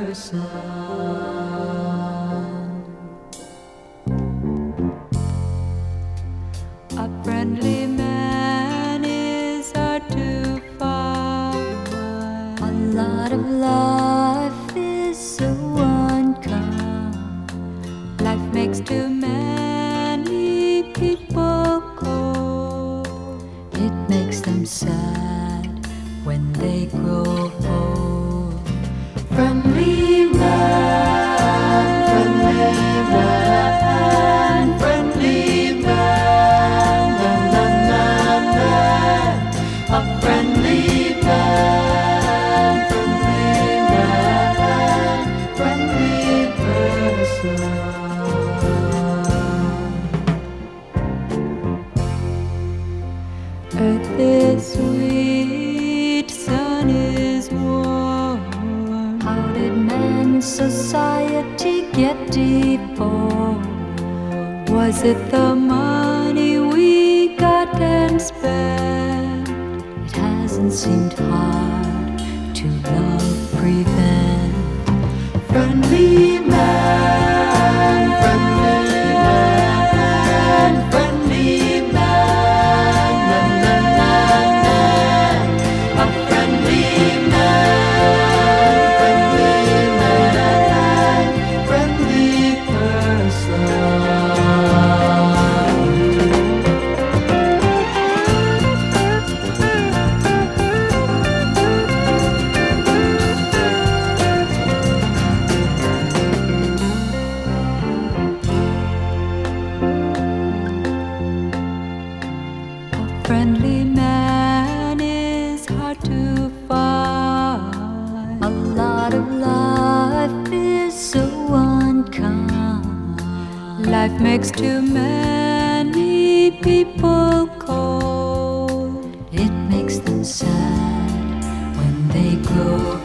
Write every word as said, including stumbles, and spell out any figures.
person. A friendly man is hard to find. A lot of life is so unkind. Life makes too many people cold. It makes them sad when they grow old. Friendly man, friendly man, friendly man, na, na, na, na. A friendly man, friendly man, friendly person. Earth is sweet, sun is warm. How did man's society get deformed? Was it the money we got and spent? It hasn't seemed hard to love prevent. Friendly man, friendly man, friendly man, na, na, na, na. A friendly man, friendly man, friendly person. Friendly man is hard to find. A lot of life is so unkind. Life makes too many people cold. It makes them sad when they grow